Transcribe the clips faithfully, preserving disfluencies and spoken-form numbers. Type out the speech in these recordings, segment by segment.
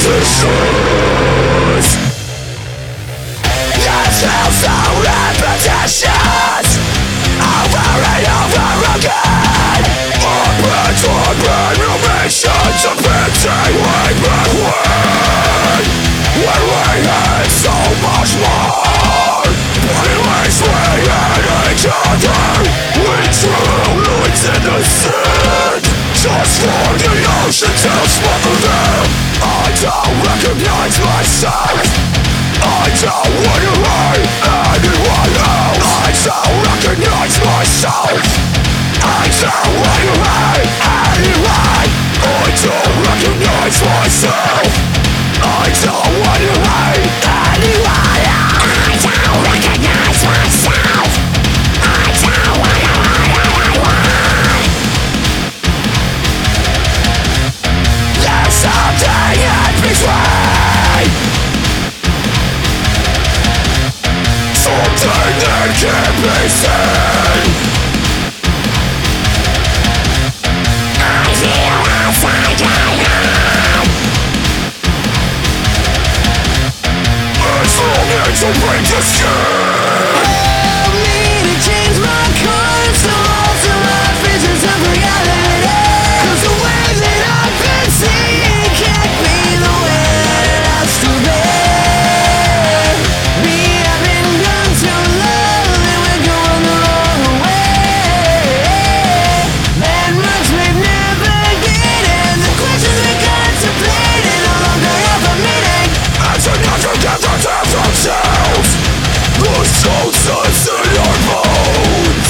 repetitions. Yes, also repetitions, over and over again. Open to animations of pity way back when, when we had so much more. But at least we had each other. We drew into the sand, just for the ocean to smother them. I don't recognize myself. I don't wanna hurt anyone else. I don't recognize myself. I don't wanna hurt anyone. I don't recognize myself. I don't wanna hurt anyone else. I don't recognize myself. I don't wanna hurt anyone. There's something in between, something that can't be seen. I feel outside my head. It's longing to break the skin. Help me to change my course, to alter my visions of reality. 'Cause the way that I've been seeing can't be the way that it has to be. We have been gone too long and we're going the wrong way. Landmarks we've never gained, the questions we contemplated no longer have a meaning. As another gather to themselves, the souls that's in your bones.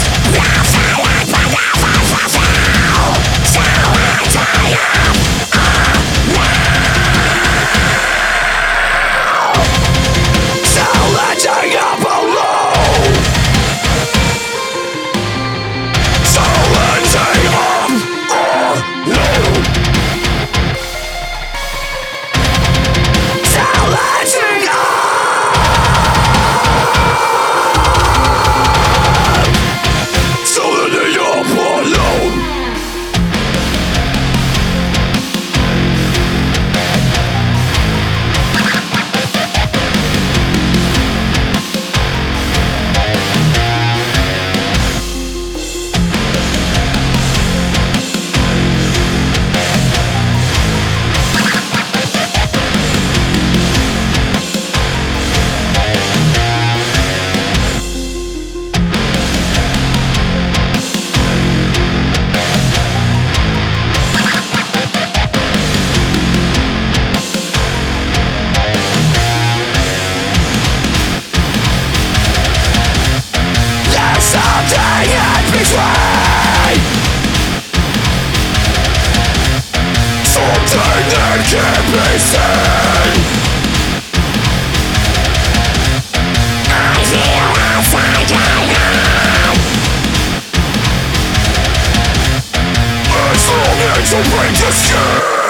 So letting up alone. So letting up alone. So letting up. So letting up alone. There's something in between, something that can't be seen. I feel outside my head. It's longing to break the skin.